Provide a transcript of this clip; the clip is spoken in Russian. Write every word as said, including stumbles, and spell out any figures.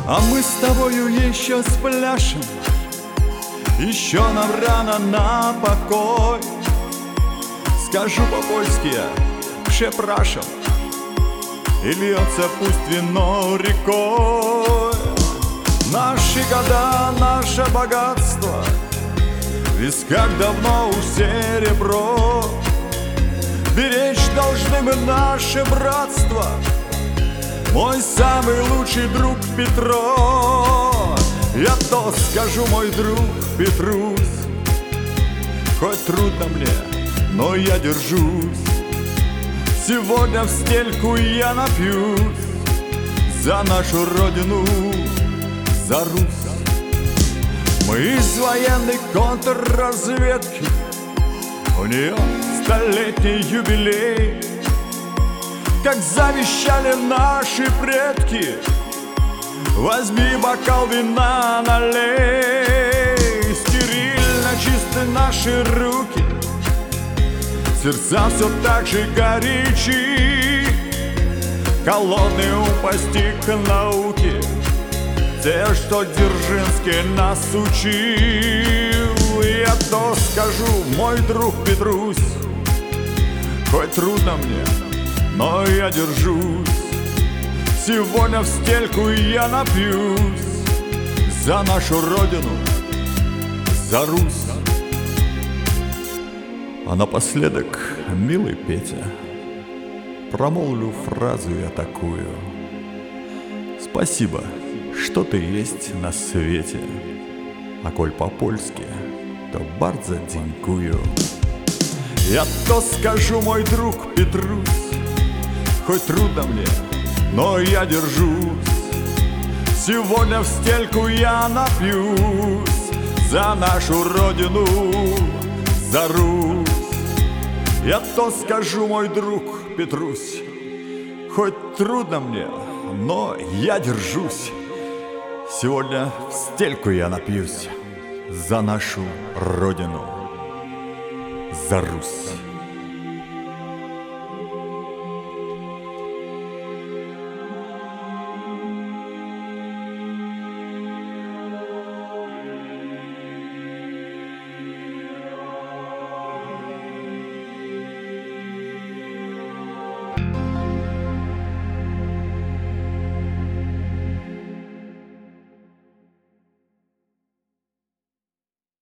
А мы с тобою еще спляшем, еще нам рано на покой. Скажу по-польски я, przepraszam, и льется пусть вино рекой. Наши года, наше богатство, в висках давно уж серебро. Беречь должны мы наше братство, мой самый лучший друг Петро. Я то скажу, мой друг Петрусь, хоть трудно мне, но я держусь. Сегодня в стельку я напьюсь за нашу родину, за Русь. Мы из военной контрразведки, у нее столетний юбилей. Как завещали наши предки, возьми бокал вина, налей. Стерильно чисты наши руки, сердца все так же горячи. Холодный ум постиг науки, те, что Дзержинский нас учил. Я то скажу, мой друг Петрусь, хоть трудно мне, но я держусь. Сегодня в стельку я напьюсь за нашу родину, за Русь. А напоследок, милый Петя, промолвлю фразу я такую: спасибо, что ты есть на свете, а коль по-польски, то bardzo dziękuję. Я то скажу, мой друг Петрусь, хоть трудно мне, но я держусь. Сегодня в стельку я напьюсь за нашу родину, за Русь. Я то скажу, мой друг Петрусь, хоть трудно мне, но я держусь. Сегодня в стельку я напьюсь за нашу родину, за Русь.